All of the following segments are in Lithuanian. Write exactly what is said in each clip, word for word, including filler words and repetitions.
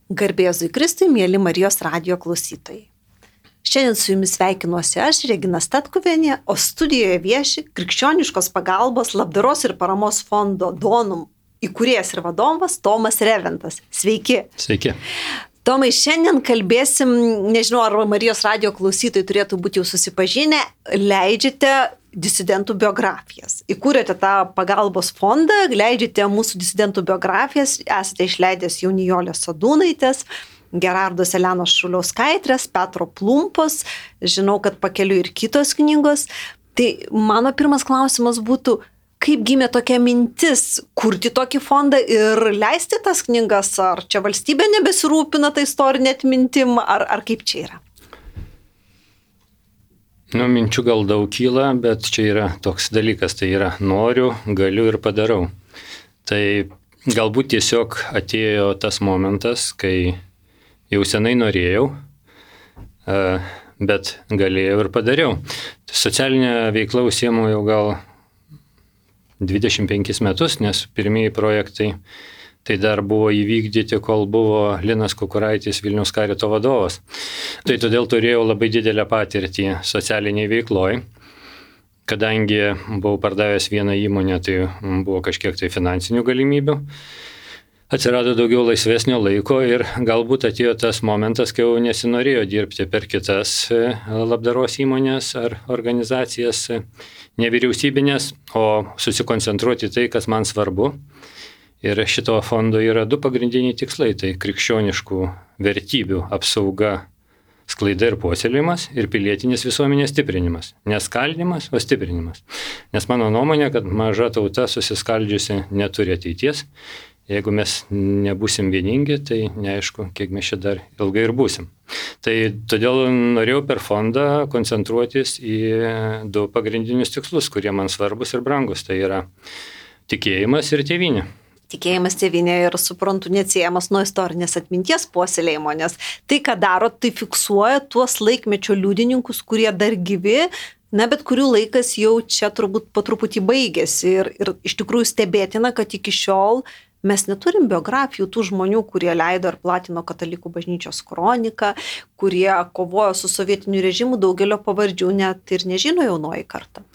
Garbėzui Kristui, mėly Marijos radijo klausytojai. Šiandien su jumis sveikinuosi aš, Regina Statkuvienė, o studijoje vieši Krikščioniškos pagalbos labdaros ir paramos fondo Donum įkūrėjas ir vadovas Tomas Reventas. Sveiki. Sveiki. Tomai, šiandien kalbėsim, nežinau, ar Marijos radijo klausytojai turėtų būti jau susipažinę, leidžiate disidentų biografijas. Įkūrėte tą pagalbos fondą, leidžiate mūsų disidentų biografijas, esate išleidęs jau Nijolės Sadūnaitės, Gerardos Elenos Šuliauskaitės, Petro Plumpos, žinau, kad pakeliui ir kitos knygos. Tai mano pirmas klausimas būtų, kaip gimė tokia mintis kurti tokį fondą ir leisti tas knygas, ar čia valstybė nebesirūpina tą istorinę atmintim, ar, ar kaip čia yra? Nu, minčių gal daug kyla, bet čia yra toks dalykas, tai yra noriu, galiu ir padarau. Tai galbūt tiesiog atėjo tas momentas, kai jau senai norėjau, bet galėjau ir padariau. Socialinę veiklą užsiemu jau gal dvidešimt penkis metus, nes pirmieji projektai tai dar buvo įvykdyti, kol buvo Linas Kukuraitis Vilniaus karito vadovas. Tai todėl turėjau labai didelę patirtį socialiniai veikloj. Kadangi buvau pardavęs vieną įmonę, tai buvo kažkiek tai finansinių galimybių. Atsirado daugiau laisvesnio laiko ir galbūt atėjo tas momentas, kai jau nesinorėjo dirbti per kitas labdaros įmonės ar organizacijas nevyriausybinės, o susikoncentruoti tai, kas man svarbu. Ir šito fondo yra du pagrindiniai tikslai, tai krikščioniškų vertybių apsauga, sklaida ir puoselėjimas ir pilietinis visuomenės stiprinimas. Neskaldymas, o stiprinimas. Nes mano nuomonė, kad maža tauta susiskaldžiusi neturi ateities. Jeigu mes nebūsim vieningi, tai neaišku, kiek mes čia dar ilgai ir būsim. Tai todėl norėjau per fondą koncentruotis į du pagrindinius tikslus, kurie man svarbus ir brangus. Tai yra tikėjimas ir tėvynė. Tikėjimas tėvynė ir, suprantu, neatsiejamas nuo istorinės atminties puoselėjimo, nes tai, ką daro, tai fiksuoja tuos laikmečio liudininkus, kurie dar gyvi, na, bet kurių laikas jau čia turbūt po truputį baigėsi. Ir, ir iš tikrųjų stebėtina, kad iki šiol mes neturim biografijų tų žmonių, kurie leido ir platino Katalikų bažnyčios kroniką, kurie kovojo su sovietiniu režimu, daugelio pavardžių net ir nežino jaunoji karta.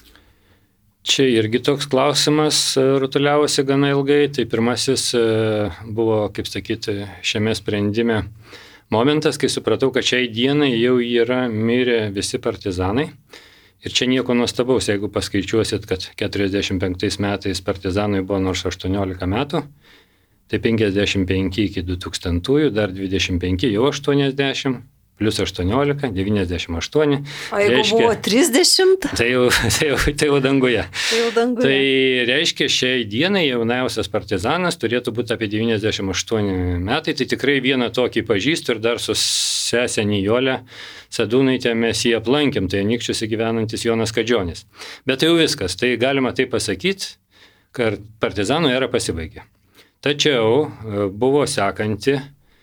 Čia irgi toks klausimas rutuliavosi gana ilgai. Tai pirmasis buvo, kaip sakyti, šiame sprendime momentas, kai supratau, kad šiai dienai jau yra mirę visi partizanai. Ir čia nieko nuostabaus, jeigu paskaičiuosit, kad keturiasdešimt penktais metais partizanui buvo nors aštuoniolika metų, tai penkiasdešimt penki iki du tūkstantųjų, dar dvidešimt penki, jau aštuoniasdešimt. Plius aštuoniolika, devyniasdešimt aštuoni. O jeigu reiškia, buvo trisdešimt? Tai jau, tai jau, tai jau danguje. Tai jau danguje. Tai reiškia, šiai dienai jauniausias partizanas turėtų būti apie devyniasdešimt aštuoni metai. Tai tikrai vieną tokį pažįstu ir dar su sesė Nijolė Sadūnaitė mes jį aplankėm. Tai Anykščiuose gyvenantis Jonas Kadžionis. Bet tai jau viskas. Tai galima taip pasakyti, kad partizanų era pasibaigė. Tačiau buvo sekanti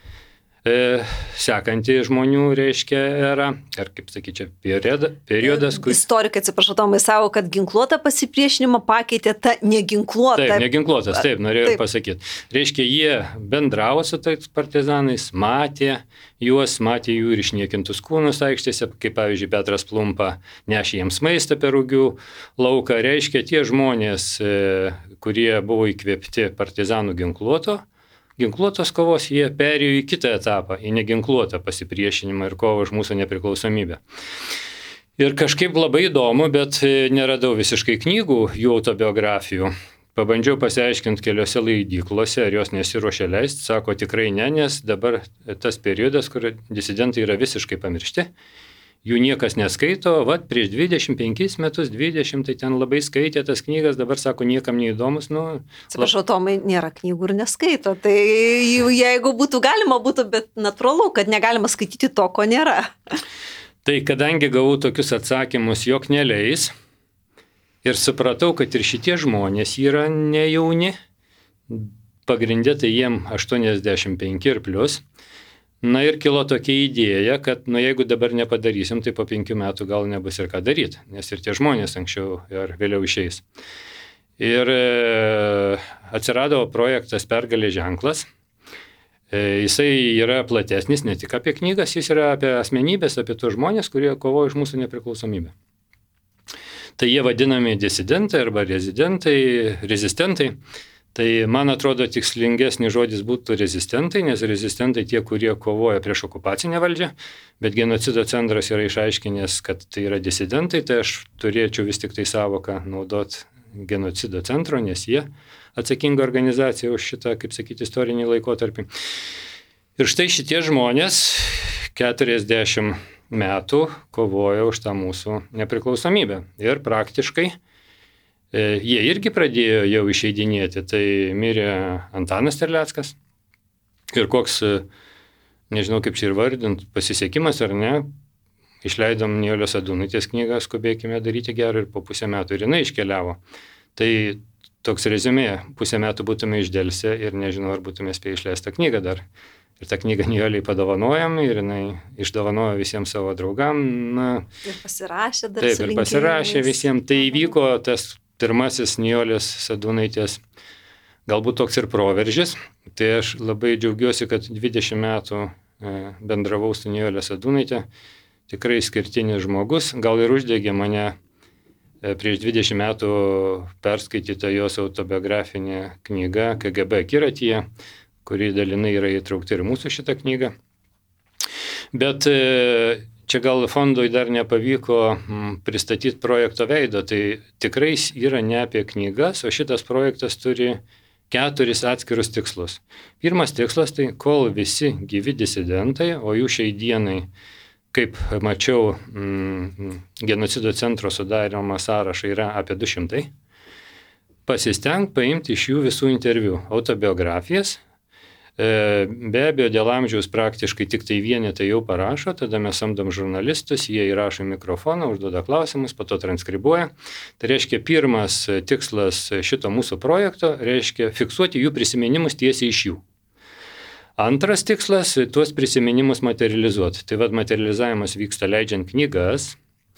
sekanti žmonių, reiškia, era, ar kaip sakyčiau, periodas. Kur... Istorikai, atsiprašau, Tomai, savo, kad ginkluotą pasipriešinimą pakeitė tą neginkluotą. Taip, neginkluotas, taip, norėjau taip pasakyti. Reiškia, jie bendravo su tais partizanais, matė juos, matė jų ir išniekintus kūnus aikštėse, kaip pavyzdžiui, Petras Plumpa nešė jiems maistą per Rugių lauką. Reiškia, tie žmonės, kurie buvo įkvėpti partizanų ginkluoto, ginkluotos kovos, jie perėjo į kitą etapą, į neginkluotą pasipriešinimą ir kovą už mūsų nepriklausomybę. Ir kažkaip labai įdomu, bet neradau visiškai knygų, jų autobiografijų. Pabandžiau pasiaiškinti keliose leidyklose, ar jos nesiruošia leisti, sako tikrai ne, nes dabar tas periodas, kur disidentai yra visiškai pamiršti. Jų niekas neskaito, vat prieš dvidešimt penkis metus, dvidešimt, tai ten labai skaitė tas knygas, dabar sako, niekam neįdomus. Nu, Atsiprašau, Tomai, nėra knygų ir neskaito, tai jeigu būtų galima, būtų, bet natūralu, kad negalima skaityti to, ko nėra. Tai kadangi gavau tokius atsakymus, jog neleis, ir supratau, kad ir šitie žmonės yra nejauni, pagrindė tai jiem aštuoniasdešimt penki ir plus. Na ir kilo tokia idėja, kad nu, jeigu dabar nepadarysim, tai po penkių metų gal nebus ir ką daryti, nes ir tie žmonės anksčiau ar vėliau išeis. Ir e, atsirado projektas Pergalės ženklas. Jisai yra platesnis ne tik apie knygas, jis yra apie asmenybės, apie tos žmonės, kurie kovoja už mūsų nepriklausomybę. Tai jie vadinami disidentai arba rezidentai, rezistentai. Tai man atrodo tikslingesnis žodis būtų rezistentai, nes rezistentai tie, kurie kovoja prieš okupacinę valdžią, bet genocido centras yra išaiškinęs, kad tai yra disidentai, tai aš turėčiau vis tik tai savoką naudoti genocido centro, nes jie atsakinga organizacija už šitą, kaip sakyti, istorinį laikotarpį. Ir štai šitie žmonės keturiasdešimt metų kovojo už tą mūsų nepriklausomybę. Ir praktiškai e, jie irgi pradėjo jau išeidinėti. Tai mirė Antanas Terleckas. Ir koks, nežinau kaip čia ir vardint, pasisekimas ar ne, išleidom Nijolės Sadūnaitės knygą Skubėkime daryti gerą ir po pusę metų ir jinai iškeliavo. Tai toks rezumė, pusę metų būtume išdelsę ir nežinau, ar būtume spėję išleistą knygą dar. Ir tą knygą Nijoliai padovanojom ir jinai išdovanojo visiems savo draugam. Na, ir pasirašė dar. Taip, ir pasirašė visiems. Tai įvyko tas pirmasis Nijolės Sadūnaitės, galbūt toks ir proveržis. Tai aš labai džiaugiuosi, kad dvidešimt metų bendravau su Nijolė Sadūnaitė. Tikrai skirtinis žmogus. Gal ir uždegė mane prieš dvidešimt metų perskaityta jos autobiografinė knyga K G B akiratyje, kuri dalinai yra įtraukta ir mūsų šitą knygą. Bet čia gal fondui dar nepavyko pristatyti projekto veido, tai tikrai yra ne apie knygas, o šitas projektas turi keturis atskirus tikslus. Pirmas tikslas tai, kol visi gyvi disidentai, o jų šiai dienai, kaip mačiau, mm, genocido centro sudaromą sąrašą yra apie du šimtai, pasisteng paimti iš jų visų interviu, autobiografijas. Be abejo, dėl amžiaus praktiškai tik tai vienetai jau parašo, tada mes samdom žurnalistus, jie įrašo mikrofoną, užduoda klausimus, po to transkribuoja. Tai reiškia, pirmas tikslas šito mūsų projekto, reiškia fiksuoti jų prisiminimus tiesiai iš jų. Antras tikslas - tuos prisiminimus materializuoti. Tai vad materializavimas vyksta leidžiant knygas.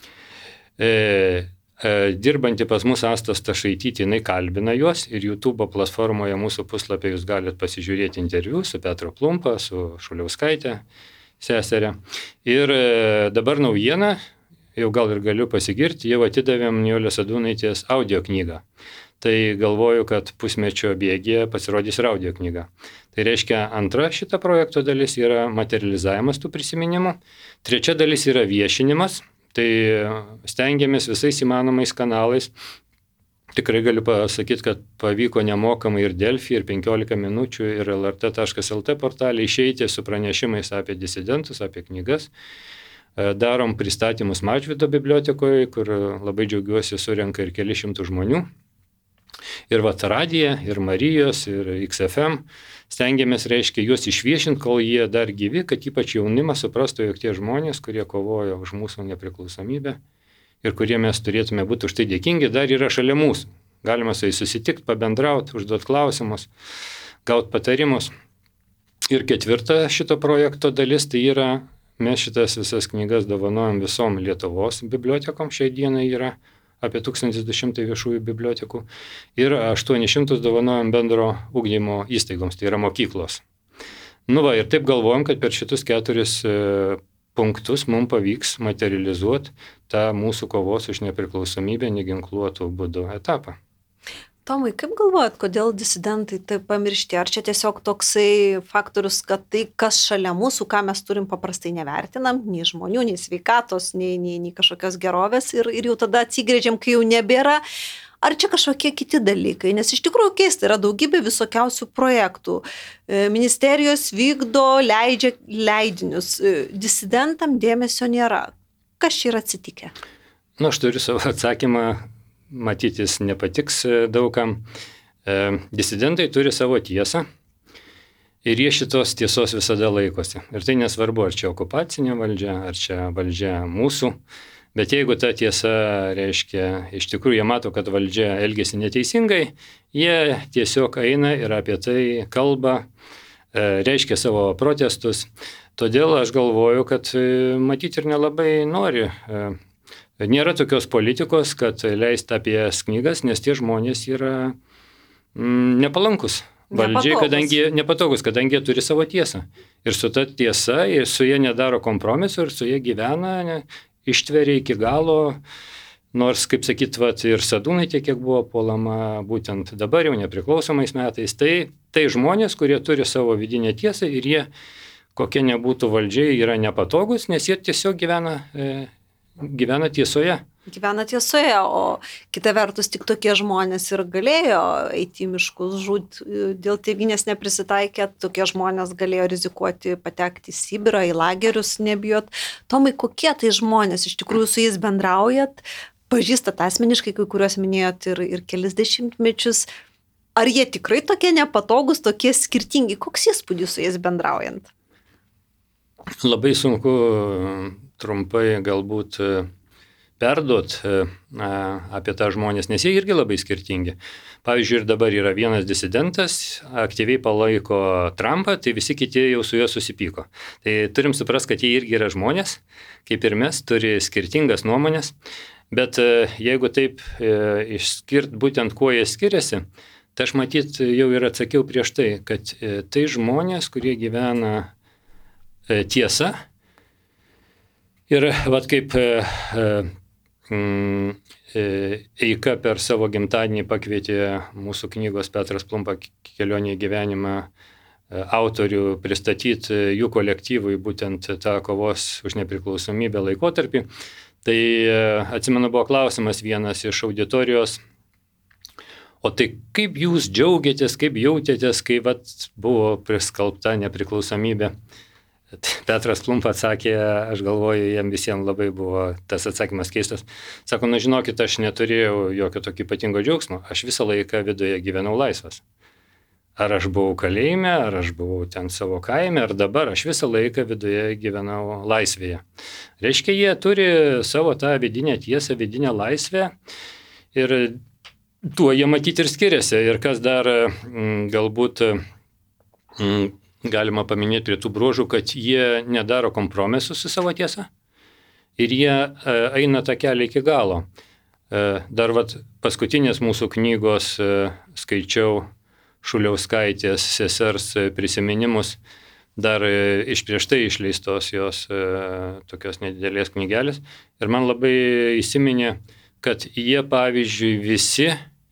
E, e, dirbanti pas mus Asta Stašaitytė, jinai kalbina juos ir YouTube platformoje mūsų puslapyje jūs galite pasižiūrėti interviu su Petru Plumpa, su Šuliauskaitė seserė. Ir e, dabar naujiena, jau gal ir galiu pasigirti, jau atidavėm Nijolės Sadūnaitės audio knygą. Tai galvoju, kad pusmečio bėgyje pasirodys ir audio knyga. Tai reiškia, antra šita projekto dalis yra materializavimas tų prisiminimų. Trečia dalis yra viešinimas. Tai stengiamės visais įmanomais kanalais. Tikrai galiu pasakyti, kad pavyko nemokamai ir Delfi, ir penkiolika minučių, ir L R T taškas L T portalė išeiti su pranešimais apie disidentus, apie knygas. Darom pristatymus Mažvydo bibliotekoje, kur labai džiaugiuosi surenka ir keli šimtų žmonių. Ir vat Radija, ir Marijos, ir X F M. Stengiamės, reiškia, juos išviešinti, kol jie dar gyvi, kad ypač jaunimas suprastų, jog tie žmonės, kurie kovojo už mūsų nepriklausomybę ir kurie mes turėtume būti už tai dėkingi, dar yra šalia mūsų. Galima su jais susitikti, pabendrauti, užduoti klausimus, gauti patarimus. Ir ketvirta šito projekto dalis, tai yra, mes šitas visas knygas dovanojam visom Lietuvos bibliotekom, šiai dienai yra apie tūkstantis du šimtai viešųjų bibliotekų ir aštuonis šimtus dovanojam bendro ugdymo įstaigoms, tai yra mokyklos. Nu va, ir taip galvojam, kad per šitus keturis e, punktus mums pavyks materializuoti tą mūsų kovos už nepriklausomybę neginkluotų būdų etapą. Tomai, kaip galvojat, kodėl disidentai taip pamiršti? Ar čia tiesiog toksai faktorius, kad tai, kas šalia mūsų, ką mes turim paprastai nevertinam, nei žmonių, nei sveikatos, nei, nei, nei kažkokios gerovės ir, ir jau tada atsigrėžiam, kai jau nebėra? Ar čia kažkokie kiti dalykai? Nes iš tikrųjų keista, yra daugybė visokiausių projektų. Ministerijos vykdo, leidžia leidinius. Disidentam dėmesio nėra. Kas čia yra atsitikę? Na, aš turiu savo atsakymą. Matytis nepatiks daugam. E, disidentai turi savo tiesą ir jie šitos tiesos visada laikosi. Ir tai nesvarbu, ar čia okupacinė valdžia, ar čia valdžia mūsų. Bet jeigu ta tiesa reiškia, iš tikrųjų jie mato, kad valdžia elgesi neteisingai, jie tiesiog eina ir apie tai kalba, e, reiškia savo protestus. Todėl aš galvoju, kad e, matyti ir nelabai nori. E, Nėra tokios politikos, kad leist apie knygas, nes tie žmonės yra mm, nepalankus valdžiai, Nepatogus. kadangi nepatogus, kadangi jie turi savo tiesą. Ir su ta tiesa, ir su jie nedaro kompromisų, ir su jie gyvena, ne, ištveria iki galo. Nors, kaip sakyt, vat, ir Sadūnaitė, kiek buvo puolama būtent dabar jau nepriklausomais metais, tai, tai žmonės, kurie turi savo vidinę tiesą ir jie, kokia nebūtų valdžiai, yra nepatogus, nes jie tiesiog gyvena, e, gyvena tiesoje. Gyvena tiesoje, o kita vertus tik tokie žmonės ir galėjo eiti į miškus, žūt dėl tėvynės neprisitaikę, tokie žmonės galėjo rizikuoti patekti į Sibirą, į lagerius, nebijot. Tomai, kokie tai žmonės, iš tikrųjų su jais bendraujat, pažįstat asmeniškai, kai kuriuos minėjot ir, ir kelis dešimtmečius. Ar jie tikrai tokie nepatogus, tokie skirtingi? Koks įspūdis su jais bendraujant? Labai sunku trumpai galbūt perduot apie tą žmonės, nes jie irgi labai skirtingi. Pavyzdžiui, ir dabar yra vienas disidentas, aktyviai palaiko Trumpą, tai visi kiti jau su juo susipyko. Tai turim suprasti, kad jie irgi yra žmonės, kaip ir mes, turi skirtingas nuomonės, bet jeigu taip išskirt būtent kuo jie skiriasi, tai aš matyt jau ir atsakiau prieš tai, kad tai žmonės, kurie gyvena tiesa ir vat kaip Eika per savo gimtadienį pakvietė mūsų knygos Petras Plumpa kelionė į gyvenimą autorių pristatyti jų kolektyvui būtent tą kovos už nepriklausomybę laikotarpį. Tai atsimenu, buvo klausimas vienas iš auditorijos, o tai kaip jūs džiaugiatės, kaip jautėtės, kai vat, buvo priskalbta nepriklausomybė? Petras Plumpa atsakė, aš galvoju, jam visiems labai buvo tas atsakymas keistas. Sako, nu žinokit, aš neturėjau jokio tokio ypatingo džiaugsmo, aš visą laiką viduje gyvenau laisvas. Ar aš buvau kalėjime, ar aš buvau ten savo kaime, ar dabar aš visą laiką viduje gyvenau laisvėje. Reiškia, jie turi savo tą vidinę tiesą, vidinę laisvę ir tuo jie matyti ir skiriasi. Ir kas dar m, galbūt m, galima paminėti prie tų bruožų, kad jie nedaro kompromisų su savo tiesa ir jie e, eina tą kelią iki galo. E, dar vat, paskutinės mūsų knygos e, skaičiau Šuliauskaitės sesers prisiminimus, dar e, iš prieš tai išleistos jos e, tokios nedidelės knygelės. Ir man labai įsiminė, kad jie, pavyzdžiui, visi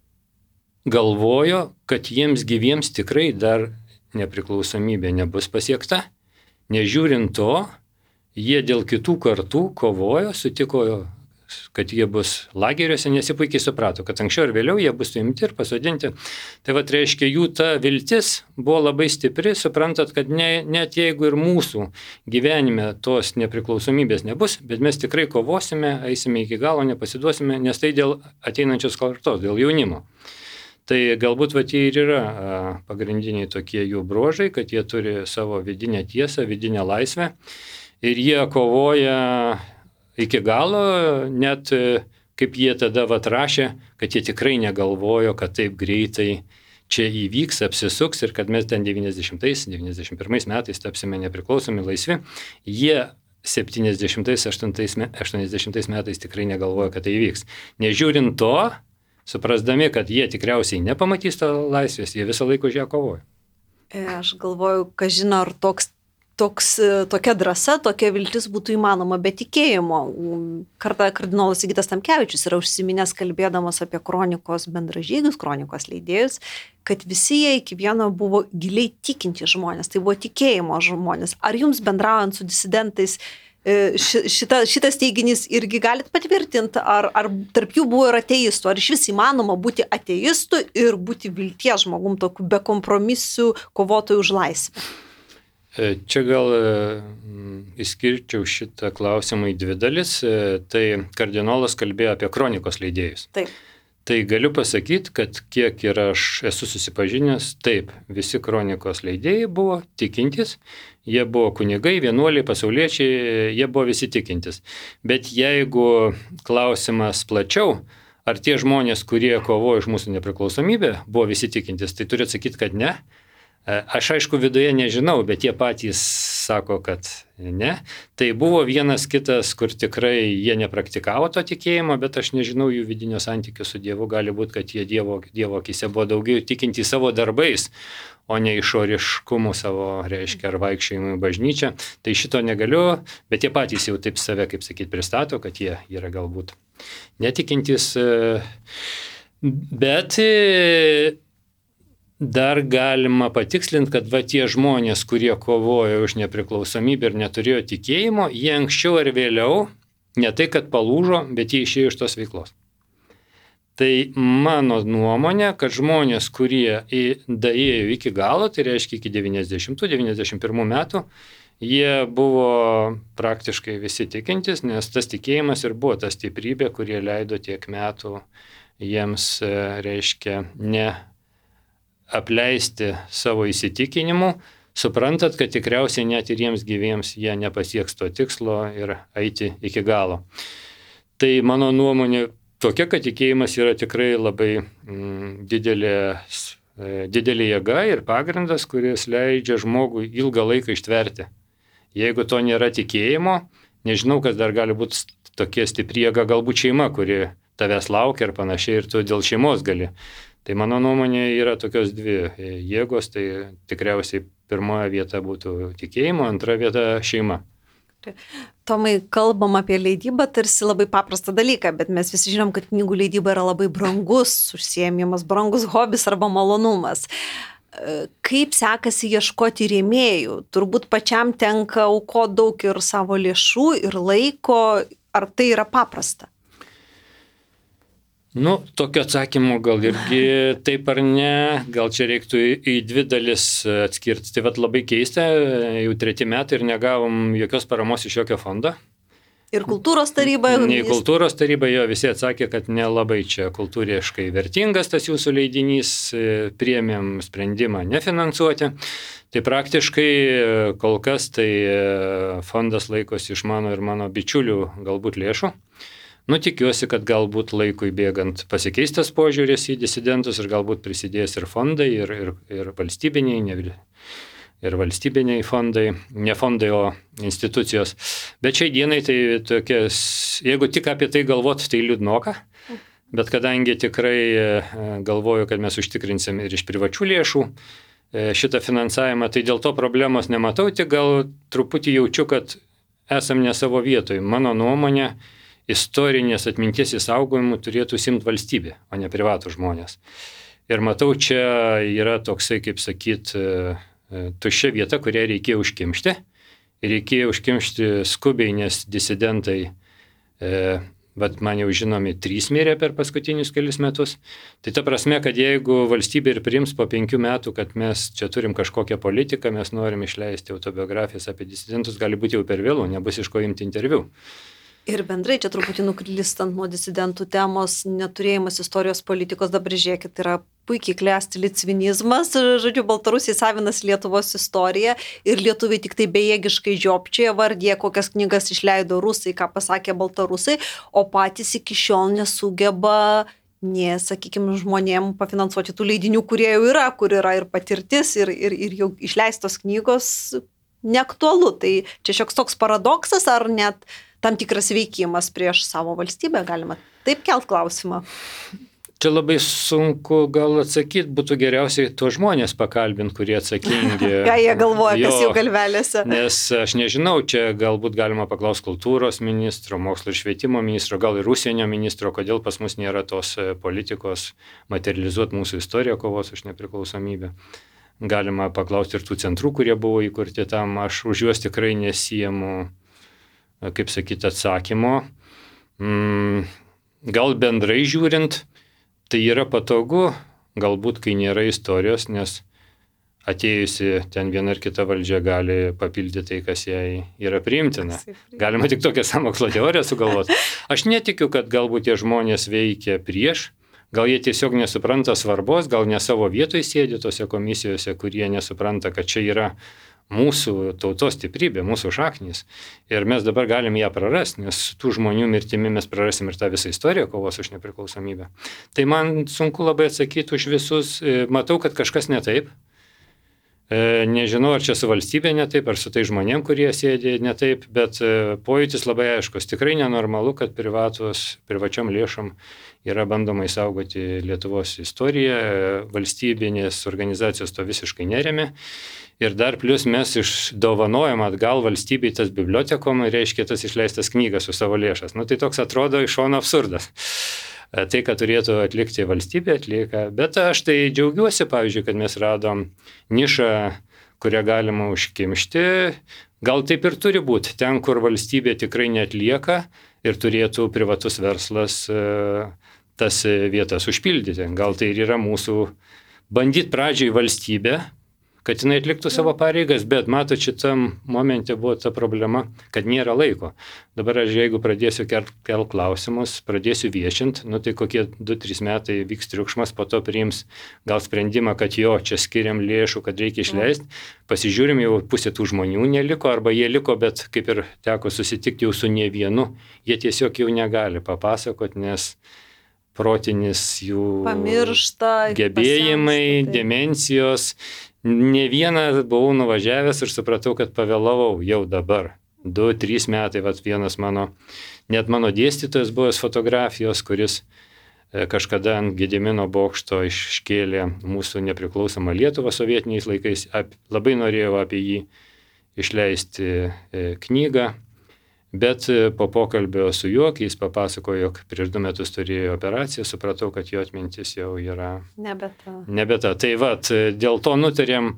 galvojo, kad jiems gyviems tikrai dar nepriklausomybė nebus pasiekta. Nežiūrint to, jie dėl kitų kartų kovojo, sutiko, kad jie bus lageriuose, nes jie puikiai suprato, kad anksčiau ir vėliau jie bus suimti ir pasodinti. Tai va, reiškia, jų ta viltis buvo labai stipri, suprantat, kad ne, net jeigu ir mūsų gyvenime tos nepriklausomybės nebus, bet mes tikrai kovosime, eisime iki galo, nepasiduosime, nes tai dėl ateinančios kartos, dėl jaunimo. Tai galbūt va, tie ir yra pagrindiniai tokie jų bruožai, kad jie turi savo vidinę tiesą, vidinę laisvę ir jie kovoja iki galo, net kaip jie tada va, rašė, kad jie tikrai negalvojo, kad taip greitai čia įvyks, apsisuks ir kad mes ten devyniasdešimtais, devyniasdešimt pirmais metais tapsime nepriklausomi, laisvi. Jie septyniasdešimtais, aštuoniasdešimtais metais tikrai negalvojo, kad tai įvyks. Nežiūrint to, suprasdami, kad jie tikriausiai nepamatys tą laisvės, jie visą laiką už ją kovoja. Aš galvoju, kad žinau, ar toks, toks, tokia drąsa, tokia viltis būtų įmanoma be tikėjimo. Kartą kardinolas Sigitas Tamkevičius yra užsiminęs kalbėdamas apie kronikos bendražygius, kronikos leidėjus, kad visi jie iki vieno buvo giliai tikinti žmonės, tai buvo tikėjimo žmonės. Ar jums bendraujant su disidentais Šita, šitas teiginys irgi galit patvirtinti, ar, ar tarp jų buvo ir ateistų, ar iš vis įmanoma būti ateistu ir būti vilties žmogum, tokiu be kompromisių kovotojų už laisvę? Čia gal išskirčiau šitą klausimą į dvi dalis. Tai kardinolas kalbėjo apie kronikos leidėjus. Taip. Tai galiu pasakyti, kad kiek ir aš esu susipažinęs, taip, visi kronikos leidėjai buvo tikintys, jie buvo kunigai, vienuoliai, pasauliečiai, jie buvo visi tikintys. Bet jeigu klausimas plačiau, ar tie žmonės, kurie kovojo už mūsų nepriklausomybę, buvo visi tikintys, tai turiu atsakyti, kad ne. Aš aišku viduje nežinau, bet jie patys sako, kad ne. Tai buvo vienas kitas, kur tikrai jie nepraktikavo to tikėjimo, bet aš nežinau jų vidinio santykių su Dievu. Gali būti, kad jie Dievo, dievo akise buvo daugiau tikinti savo darbais, o ne išoriškumu savo, reiškia, ar vaikščiojimui į bažnyčią. Tai šito negaliu, bet jie patys jau taip save, kaip sakyti, pristato, kad jie yra galbūt netikintis. Bet dar galima patikslinti, kad va tie žmonės, kurie kovojo už nepriklausomybę ir neturėjo tikėjimo, jie anksčiau ar vėliau, ne tai kad palūžo, bet jie išėjo iš tos veiklos. Tai mano nuomonė, kad žmonės, kurie daėjo iki galo, tai reiškia iki devyniasdešimtų devyniasdešimt pirmų metų, jie buvo praktiškai visi tikintis, nes tas tikėjimas ir buvo ta stiprybė, kurie leido tiek metų jiems, reiškia, ne apleisti savo įsitikinimų, suprantat, kad tikriausiai net ir jiems gyviems jie nepasieks to tikslo ir eiti iki galo. Tai mano nuomonė tokia, kad tikėjimas yra tikrai labai mm, didelė, didelė jėga ir pagrindas, kuris leidžia žmogui ilgą laiką ištverti. Jeigu to nėra tikėjimo, nežinau, kas dar gali būti tokia stipri jėga, galbūt šeima, kuri tavęs laukia ir panašiai, ir tu dėl šeimos gali. Tai mano nuomonė yra tokios dvi jėgos, tai tikriausiai pirmoje vieta būtų tikėjimo, antra vieta šeima. Tomai, kalbam apie leidybą, tarsi labai paprastą dalyką, bet mes visi žinom, kad knygų leidyba yra labai brangus užsiėmimas, brangus hobis arba malonumas. Kaip sekasi ieškoti rėmėjų? Turbūt pačiam tenka aukoti daug ir savo lėšų, ir laiko, ar tai yra paprasta? Nu, tokio atsakymo gal irgi taip ar ne, gal čia reiktų į dvi dalis atskirti. Tai vat labai keista, jau treti metai ir negavom jokios paramos iš jokio fondo. Ir kultūros taryba. Nei kultūros taryba, jo visi atsakė, kad nelabai čia kultūriškai vertingas tas jūsų leidinys, priėmėm sprendimą nefinansuoti. Tai praktiškai kol kas tai fondas laikosi iš mano ir mano bičiulių galbūt lėšų. Nu, tikiuosi, kad galbūt laikui bėgant pasikeistas požiūris į disidentus ir galbūt prisidės ir fondai, ir, ir, ir valstybiniai, ne, ir valstybiniai fondai, ne fondai, o institucijos. Bet šiai dienai tai tokias, jeigu tik apie tai galvot, tai liūdnoka, bet kadangi tikrai galvoju, kad mes užtikrinsim ir iš privačių lėšų šitą finansavimą, tai dėl to problemos nematau, tik gal truputį jaučiu, kad esam ne savo vietoj. Mano nuomonė, istorinės atminties įsaugojimu turėtų simti valstybė, o ne privatų žmonės. Ir matau, čia yra toksai, kaip sakyt, tuščia vieta, kurią reikėjo užkimšti. Ir reikėjo užkimšti skubiai, nes disidentai, e, bet man jau žinomi, trys mirė per paskutinius kelius metus. Tai ta prasme, kad jeigu valstybė ir priims po penkių metų, kad mes čia turim kažkokią politiką, mes norim išleisti autobiografijas apie disidentus, gali būti jau per vėlu, nebus iš ko imti interviu. Ir bendrai čia truputį nuklystant nuo disidentų temos, neturėjimas istorijos politikos, dabar žiūrėkit, yra puikiai klesti litvinizmas, žodžiu, Baltarusiai savinas Lietuvos istoriją ir lietuviai tik tai bejėgiškai žiopčioje vardė, kokias knygas išleido rusai, ką pasakė baltarusai, o patys iki šiol nesugeba, ne, sakykime, žmonėm pafinansuoti tų leidinių, kurie jau yra, kur yra ir patirtis, ir, ir, ir jau išleistos knygos neaktualu. Tai čia šioks toks paradoksas ar net tam tikras veikimas prieš savo valstybę, galima taip kelt klausimą. Čia labai sunku gal atsakyti, būtų geriausiai tuos žmonės pakalbinti, kurie atsakingi. Ką jie galvoja, jo, kas jų galvelėse. Nes aš nežinau, čia galbūt galima paklausti kultūros ministro, mokslo ir švietimo ministro, gal ir užsienio ministro, kodėl pas mus nėra tos politikos materializuoti mūsų istoriją kovos už nepriklausomybę. Galima paklausti ir tų centrų, kurie buvo įkurti tam, aš už juos tikrai nesiimu, kaip sakyti, atsakymo. Gal bendrai žiūrint, tai yra patogu, galbūt kai nėra istorijos, nes atėjusi ten viena ar kita valdžia gali papildyti tai, kas jai yra priimtina. Galima tik tokią sąmokslo teoriją sugalvoti. Aš netikiu, kad galbūt tie žmonės veikia prieš, gal jie tiesiog nesupranta svarbos, gal ne savo vietoje sėdi tose komisijose, kurie nesupranta, kad čia yra mūsų tautos stiprybė, mūsų šaknys. Ir mes dabar galim ją prarasti, nes tų žmonių mirtimi mes prarasim ir tą visą istoriją kovos už nepriklausomybę. Tai man sunku labai atsakyti už visus. Matau, kad kažkas ne taip. Nežinau, ar čia su valstybė ne taip, ar su tai žmonėm, kurie sėdė ne taip, bet pojūtis labai aiškus. Tikrai nenormalu, kad privatus, privačiom lėšom yra bandoma įsaugoti Lietuvos istoriją, valstybinės organizacijos to visiškai neremia. Ir dar plus mes išdovanojam atgal valstybei tas bibliotekom, reiškia tas išleistas knygas su savo lėšas. Nu tai toks atrodo iš šono absurdas. Tai, ką turėtų atlikti valstybė, atlieka. Bet aš tai džiaugiuosi, pavyzdžiui, kad mes radom nišą, kurią galima užkimšti. Gal taip ir turi būti. Ten, kur valstybė tikrai neatlieka ir turėtų privatus verslas tas vietas užpildyti. Gal tai ir yra mūsų bandyti pradžiai valstybę, kad jinai atliktų savo pareigas, bet matot, šitam momente buvo ta problema, kad nėra laiko. Dabar aš jeigu pradėsiu kelt kel klausimus, pradėsiu viešint, nu tai kokie du trys metai vyks triukšmas, po to priims gal sprendimą, kad jo, čia skiriam lėšų, kad reikia išleisti, pasižiūrim, jau pusė tų žmonių neliko, arba jie liko, bet kaip ir teko susitikti jau su ne vienu, jie tiesiog jau negali papasakoti, nes protinis jų pamiršta, gebėjimai, pasensta, tai. Demencijos. Ne vieną buvau nuvažiavęs ir supratau, kad pavėlavau jau dabar. Du, trys metai, vat vienas mano, net mano dėstytojas buvęs fotografijos, kuris kažkada ant Gedimino bokšto iškėlė mūsų nepriklausomą Lietuvą sovietiniais laikais. Labai norėjau apie jį išleisti knygą. Bet po pokalbio su juo, kai jis papasakojo, jog prieš du metus turėjo operaciją, supratau, kad jo atmintis jau yra nebe ta. Nebe ta. Tai vat, dėl to nutarėm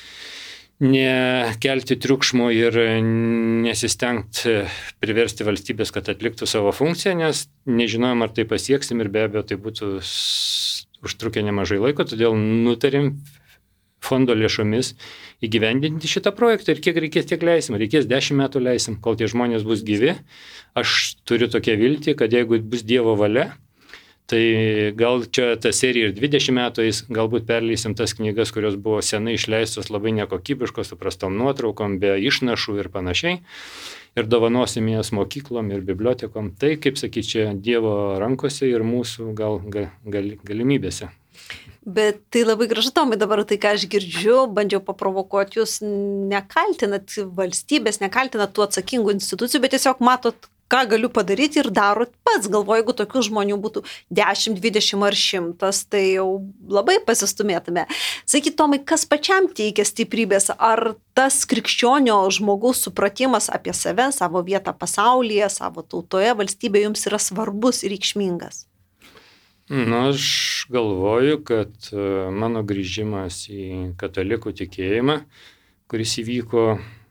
nekelti triukšmo ir nesistengti priversti valstybės, kad atliktų savo funkciją, nes nežinojom, ar tai pasieksim ir be abejo tai būtų užtrukę nemažai laiko, todėl nutarėm fondo lėšomis įgyvendinti šitą projektą ir kiek reikės, tiek leisim. Reikės dešimt metų leisim, kol tie žmonės bus gyvi. Aš turiu tokią viltį, kad jeigu bus Dievo valia, tai gal čia ta serija ir dvidešimt metų, galbūt perleisim tas knygas, kurios buvo senai išleistos, labai nekokybiškos, su prastom nuotraukom, be išnašų ir panašiai. Ir dovanosim jas mokyklom ir bibliotekom. Tai, kaip sakyt, čia Dievo rankose ir mūsų gal, gal, gal, galimybėse. Bet tai labai gražu, Tomai, dabar tai, ką aš girdžiu, bandžiau paprovokuoti, jūs nekaltinat valstybės, nekaltinat tų atsakingų institucijų, bet tiesiog matot, ką galiu padaryti ir darot pats. Galvoju, jeigu tokių žmonių būtų dešimt, dvidešimt ar šimtas, tai jau labai pasistumėtume. Sakyt, Tomai, kas pačiam teikia stiprybės? Ar tas krikščionio žmogaus supratimas apie save, savo vietą pasaulyje, savo tautoje, valstybėje jums yra svarbus ir reikšmingas? Na, aš galvoju, kad mano grįžimas į katalikų tikėjimą, kuris įvyko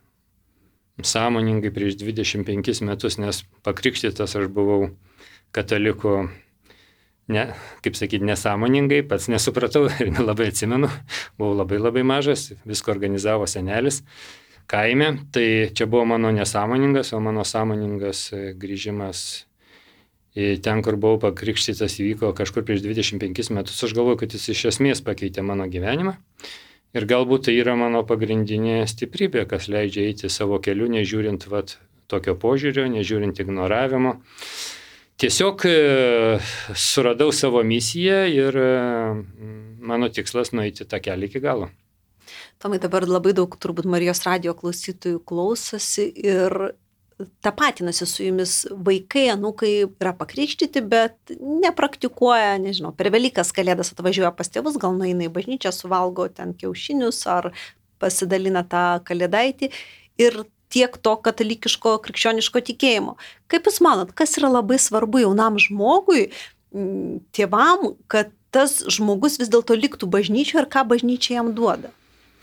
sąmoningai prieš dvidešimt penkis metus, nes pakrikštytas aš buvau katalikų, ne, kaip sakyti, nesąmoningai, pats nesupratau ir nelabai atsimenu, buvau labai labai mažas, visko organizavo senelis kaime, tai čia buvo mano nesąmoningas, o mano sąmoningas grįžimas ten, kur buvau pakrikštytas, įvyko kažkur prieš dvidešimt penkis metus. Aš galvoju, kad jis iš esmės pakeitė mano gyvenimą. Ir galbūt tai yra mano pagrindinė stiprybė, kas leidžia eiti savo keliu, nežiūrint vat, tokio požiūrio, nežiūrint ignoravimo. Tiesiog e, suradau savo misiją ir e, mano tikslas nueiti tą kelią iki galo. Tomai, dabar labai daug turbūt Marijos radijo klausytojų klausosi ir tapatinasi su jumis vaikai, anūkai yra pakrikštyti, bet nepraktikuoja, nežinau, per Velykas Kalėdas atvažiuoja pas tėvus, gal nueina į bažnyčią, suvalgo ten kiaušinius ar pasidalina tą kalėdaitį ir tiek to katalikiško, krikščioniško tikėjimo. Kaip jūs manot, kas yra labai svarbu jaunam žmogui, tėvam, kad tas žmogus vis dėlto liktų bažnyčioje ir ką bažnyčia jam duoda?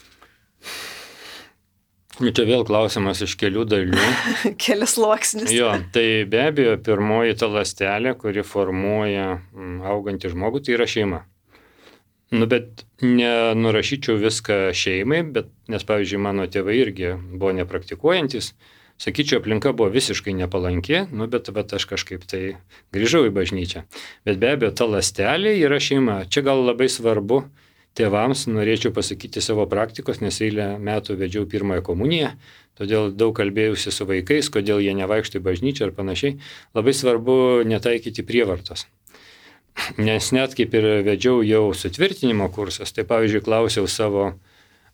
Čia vėl klausimas iš kelių dalių. Kelias sluoksnis. Jo, tai be abejo, pirmoji ta ląstelė, kuri formuoja augantį žmogų, tai yra šeima. Nu, bet nenurašyčiau viską šeimai, bet, nes, pavyzdžiui, mano tėvai irgi buvo nepraktikuojantis, sakyčiau, aplinka buvo visiškai nepalanki, nu, bet, bet aš kažkaip tai grįžau į bažnyčią. Bet be abejo, ta ląstelė yra šeima. Čia gal labai svarbu tėvams, norėčiau pasakyti savo praktikos, nes eilę metų vedžiau pirmąją komuniją, todėl daug kalbėjusi su vaikais, kodėl jie nevaikšto į bažnyčią ir panašiai. Labai svarbu netaikyti prievartos. Nes net kaip ir vedžiau jau sutvirtinimo kursas, tai pavyzdžiui klausiau savo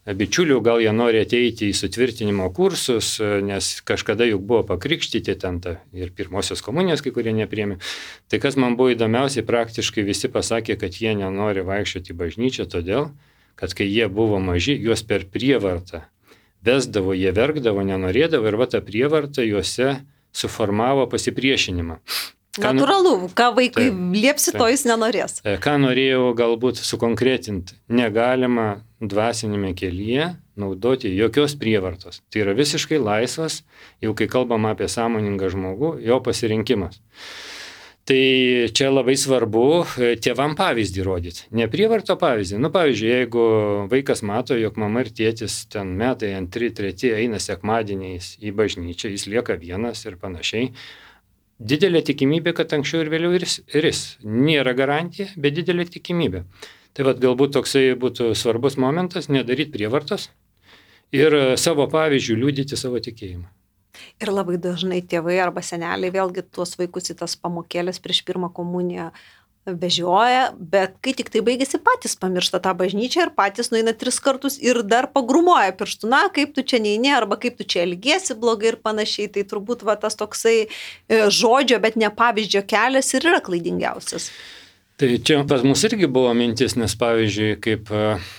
bičiulių, gal jie nori ateiti į sutvirtinimo kursus, nes kažkada juk buvo pakrikštyti ten ta, ir pirmosios komunijos, kai kurie nepriėmė. Tai kas man buvo įdomiausiai, praktiškai visi pasakė, kad jie nenori vaikščioti į bažnyčią, todėl, kad kai jie buvo maži, juos per prievartą vesdavo, jie verkdavo, nenorėdavo ir va ta prievarta juose suformavo pasipriešinimą. Ką, natūralu, ką vaikui taip, liepsi, to jis nenorės. Ką norėjau galbūt sukonkretinti, negalima dvasinėme kelyje naudoti jokios prievartos. Tai yra visiškai laisvas, jau kai kalbam apie sąmoningą žmogų, jo pasirinkimas. Tai čia labai svarbu tėvam pavyzdį rodyti, ne prievarto pavyzdį. Nu, pavyzdžiui, jeigu vaikas mato, jog mama ir tėtis ten metai antri, treti eina sekmadieniais į bažnyčią, jis lieka vienas ir panašiai, didelė tikimybė, kad anksčiau ir vėliau ir jis. Nėra garantija, bet didelė tikimybė. Tai vad galbūt toksai būtų svarbus momentas nedaryti prievartos ir savo pavyzdžių liudyti savo tikėjimą. Ir labai dažnai tėvai arba seneliai vėlgi tuos vaikus į tas pamokėlės prieš pirmą komuniją vežioja, bet kai tik tai baigėsi, patys pamiršta tą bažnyčią ir patys nueina tris kartus ir dar pagrumoja pirštų, na, kaip tu čia neini, arba kaip tu čia elgiesi blogai ir panašiai. Tai turbūt va, tas toksai žodžio, bet ne pavyzdžio kelias ir yra klaidingiausias. Tai čia pas mus irgi buvo mintis, nes pavyzdžiui, kaip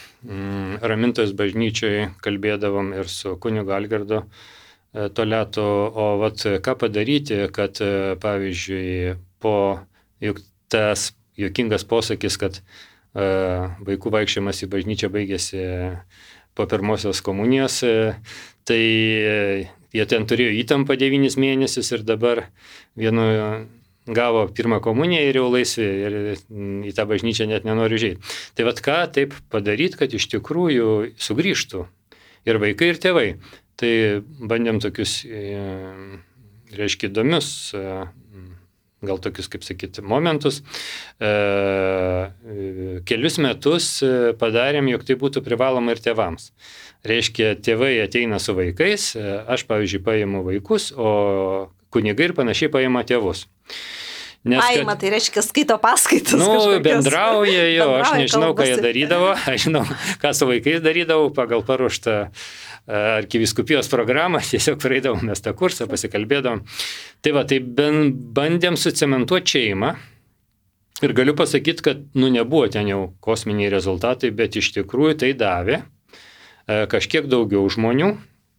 mm, Ramintojos bažnyčioje kalbėdavom ir su kunigu Algirdu Toletu, o vat ką padaryti, kad pavyzdžiui, po juk tas juokingas posakis, kad uh, vaikų vaikščiojimas į bažnyčią baigėsi po pirmosios komunijos, tai jie ten turėjo įtampą devynis mėnesius ir dabar vienu gavo pirmą komuniją ir jau laisvi ir į tą bažnyčią net nenori žaisti. Tai vat ką taip padaryti, kad iš tikrųjų sugrįžtų ir vaikai, ir tėvai. Tai bandėm tokius, reiškia, įdomius, gal tokius, kaip sakyti, momentus. E, kelius metus padarėm, jog tai būtų privaloma ir tėvams. Reiškia, tėvai ateina su vaikais, aš, pavyzdžiui, paimu vaikus, o kunigai ir panašiai paima tėvus. Nes, Paima, kad, tai reiškia, skaito paskaitas. Nu, kažkokias. bendrauja, jo, bendrauja, aš nežinau, kalbasi. Ką jie darydavo, aš žinau, ką su vaikais darydavau pagal paruoštą arkivyskupijos programą, tiesiog praeidavom mes tą kursą, pasikalbėdavom. Tai va, tai bandėm sucementuoti šeimą ir galiu pasakyti, kad, nu, nebuvo ten jau kosminiai rezultatai, bet iš tikrųjų tai davė kažkiek daugiau žmonių.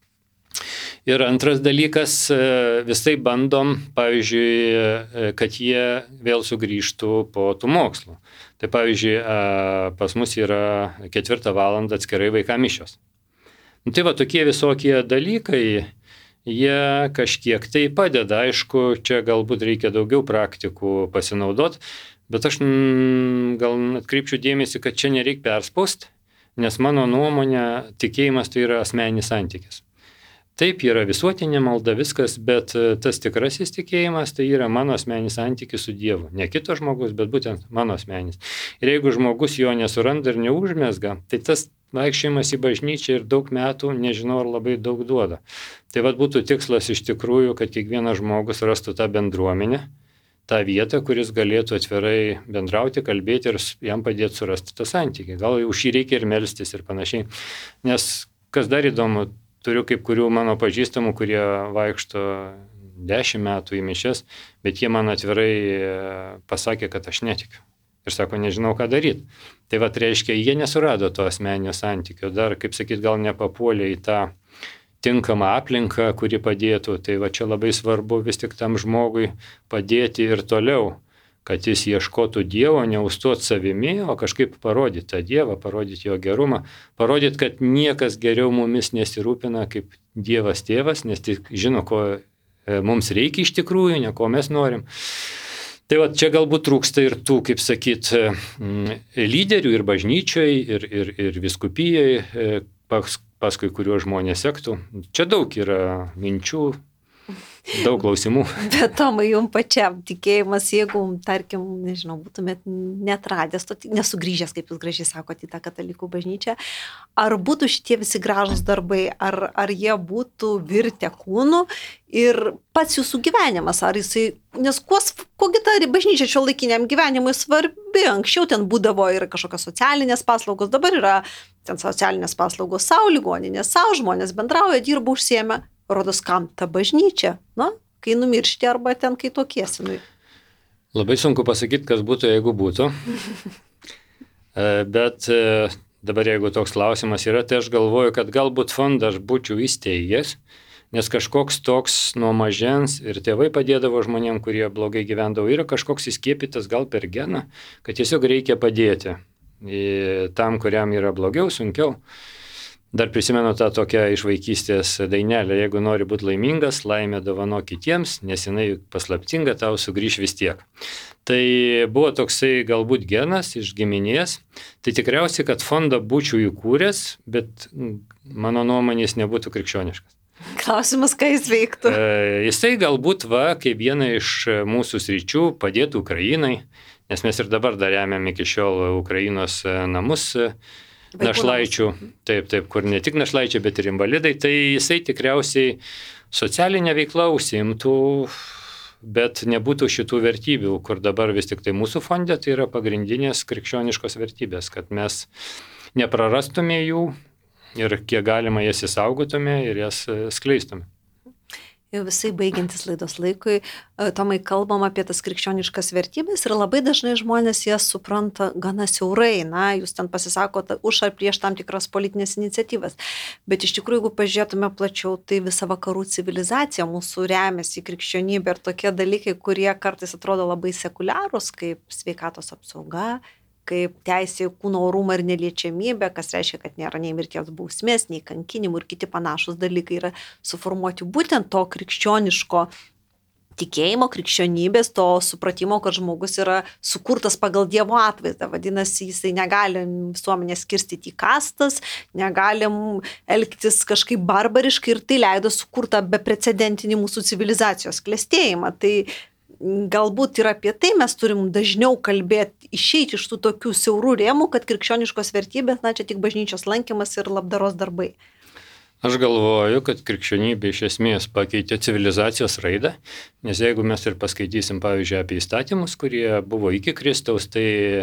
Ir antras dalykas, visai bandom, pavyzdžiui, kad jie vėl sugrįžtų po tų mokslų. Tai pavyzdžiui, pas mus yra ketvirtą valandą atskirai vaikam mišios. Nu, tai va, tokie visokie dalykai, jie kažkiek tai padeda. Aišku, čia galbūt reikia daugiau praktikų pasinaudoti, bet aš m, gal atkreipčiau dėmesį, kad čia nereikia perspausti, nes mano nuomonė, tikėjimas tai yra asmeninis santykis. Taip, yra visuotinė malda, viskas, bet tas tikrasis tikėjimas tai yra mano asmeninis santykis su Dievu. Ne kito žmogus, bet būtent mano asmeninis. Ir jeigu žmogus jo nesuranda ir neužmesga, tai tas vaikščiojimas į bažnyčią ir daug metų, nežinau, ar labai daug duoda. Tai vad būtų tikslas iš tikrųjų, kad kiekvienas žmogus rastų tą bendruomenę, tą vietą, kuris galėtų atvirai bendrauti, kalbėti ir jam padėti surasti tą santykį. Gal už jį reikia ir melstis ir panašiai. Nes kas dar įdomu, turiu kaip kurių mano pažįstamų, kurie vaikšto dešimt metų į mišias, bet jie man atvirai pasakė, kad aš netikiu. Ir sako, nežinau, ką daryti. Tai va, reiškia, jie nesurado to asmeninio santykio. Dar, kaip sakyt, gal nepapuolė į tą tinkamą aplinką, kuri padėtų. Tai va, čia labai svarbu vis tik tam žmogui padėti ir toliau, kad jis ieškotų Dievo, neustot savimi, o kažkaip parodyti tą Dievą, parodyti jo gerumą, parodyti, kad niekas geriau mumis nesirūpina kaip Dievas tėvas, nes tik žino, ko mums reikia iš tikrųjų, ne ko mes norim. Tai va, čia galbūt trūksta ir tų, kaip sakyt, lyderių ir bažnyčioj, ir, ir, ir vyskupijai, pas, paskui kuriuos žmonės sektų. Čia daug yra minčių. Daug klausimų. Bet Tomai, jums pačiam tikėjimas, jeigu, tarkim, nežinau, būtumėt netradęs, nesugrįžęs, kaip jūs gražiai sakote, į tą katalikų bažnyčią, ar būtų šitie visi gražūs darbai, ar, ar jie būtų virtę kūnu ir pats jūsų gyvenimas, ar jisai, nes kuos, kogi ta bažnyčia šio laikiniam gyvenimui svarbi, anksčiau ten būdavo ir kažkokios socialinės paslaugos, dabar yra ten socialinės paslaugos savo, ligoninės savo, žmonės bendrauja, dirba, užsiėmė. Rodos, kam ta bažnyčia, na, kai numiršti arba ten, kai tokiesi. Nu. Labai sunku pasakyti, kas būtų, jeigu būtų. Bet dabar, jeigu toks klausimas yra, tai aš galvoju, kad galbūt fondą aš būčiau įsteigęs, nes kažkoks toks nuo mažens ir tėvai padėdavo žmonėm, kurie blogai gyvendavo, yra kažkoks įskiepytas gal per geną, kad tiesiog reikia padėti tam, kuriam yra blogiau, sunkiau. Dar prisimenu tą tokią iš vaikystės dainelę, jeigu nori būti laimingas, laimę dovano kitiems, nes jinai paslaptinga, tau sugrįš vis tiek. Tai buvo toksai galbūt genas iš giminės, tai tikriausiai, kad fondą būčiau įkūręs, bet mano nuomonės nebūtų krikščioniškas. Klausimas, ką jis veiktų? E, jisai galbūt, va, kaip viena iš mūsų sričių, padėtų Ukrainai, nes mes ir dabar dar remiam iki šiol Ukrainos namus, našlaičių, taip, taip, kur ne tik našlaičiai, bet ir invalidai, tai jisai tikriausiai socialinę veiklą užsiimtų, bet nebūtų šitų vertybių, kur dabar vis tik tai mūsų fonde tai yra pagrindinės krikščioniškos vertybės, kad mes neprarastume jų ir kiek galima jas įsaugotume ir jas skleistume. Jau visai baigiantis laidos laikui, Tomai, kalbam apie tas krikščioniškas vertybės ir labai dažnai žmonės jas supranta gana siaurai, na, jūs ten pasisakote už ar prieš tam tikras politinės iniciatyvas, bet iš tikrųjų, jeigu pažiūrėtume plačiau, tai visa vakarų civilizacija mūsų remiasi į krikščionybę ir tokie dalykai, kurie kartais atrodo labai sekuliarūs, kaip sveikatos apsauga, kaip teisė į kūno orumą ir neliečiamybę, kas reiškia, kad nėra nei mirties bausmės, nei kankinimų ir kiti panašus dalykai yra suformuoti būtent to krikščioniško tikėjimo, krikščionybės, to supratimo, kad žmogus yra sukurtas pagal Dievo atvaizdą. Vadinasi, jisai negali visuomenės skirstyti į kastas, negalim elgtis kažkaip barbariškai ir tai leido sukurtą beprecedentinį mūsų civilizacijos klestėjimą. Tai galbūt ir apie tai mes turim dažniau kalbėti, išeiti iš tų tokių siaurų rėmų, kad krikščioniškos vertybės, na, čia tik bažnyčios lankymas ir labdaros darbai. Aš galvoju, kad krikščionybė iš esmės pakeitė civilizacijos raidą, nes jeigu mes ir paskaitysim, pavyzdžiui, apie įstatymus, kurie buvo iki Kristaus, tai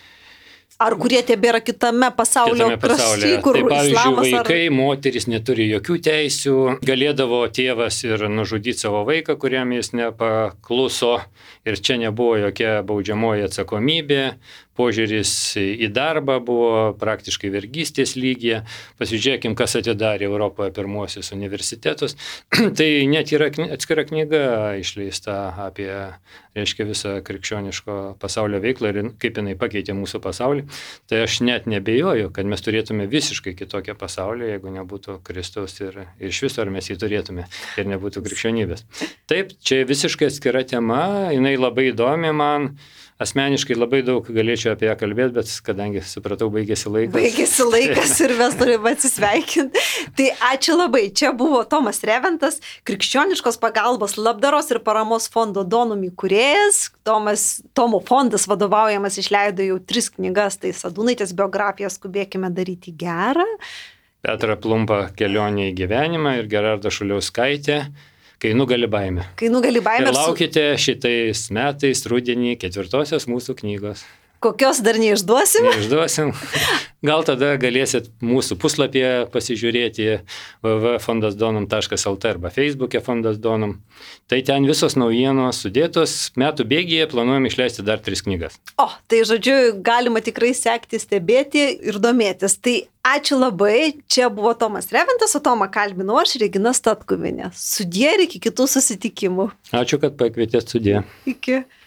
ar kurie tebėra kitame pasaulio krašty, kur tai, pavyzdžiui, islamas ar... vaikai, moteris neturi jokių teisių, galėdavo tėvas ir nužudyti savo vaiką, kuriam jis nepakluso ir čia nebuvo jokia baudžiamoji atsakomybė, požiūris į darbą buvo praktiškai vergystės lygyje, pasižiūrėkim, kas atidarė Europoje pirmuosius universitetus, tai net yra atskira knyga išleista apie, reiškia, visą krikščioniško pasaulio veiklą ir kaip jinai pakeitė mūsų pasaulį. Tai aš net nebejoju, kad mes turėtume visiškai kitokią pasaulį, jeigu nebūtų Kristaus ir, ir iš viso, ar mes jį turėtume ir nebūtų krikščionybės. Taip, čia visiškai atskira tema, jinai labai įdomi man, asmeniškai labai daug galėčiau apie ją kalbėti, bet kadangi, supratau, baigėsi laikas. Baigėsi laikas ir mes turime atsisveikinti. Tai ačiū labai. Čia buvo Tomas Reventas, krikščioniškos pagalbos labdaros ir paramos fondo Donum įkūrėjas. Tomas, Tomo fondas vadovaujamas išleido jau tris knygas, tai Sadūnaitės biografija Skubėkime daryti gerą. Petra Plumpa Kelionė į gyvenimą ir Gerarda Šuliauskaitė Kai nugali baimė. Kai nugali baimė. Ir laukite šitais metais rudenį ketvirtosios mūsų knygos. Kokios dar neišduosim? Neišduosim. Gal tada galėsit mūsų puslapyje pasižiūrėti w w w taškas fondas donum taškas l t arba Facebook'e Fondas Donum. Tai ten visos naujienos sudėtos. Metų bėgyje planuojam išleisti dar tris knygas. O, tai žodžiu, galima tikrai sekti, stebėti ir domėtis. Tai ačiū labai. Čia buvo Tomas Reventas, o Tomą kalbinau aš, Regina Statkuvienė. Sudie ir iki kitų susitikimų. Ačiū, kad pakvietėt, sudie. Iki.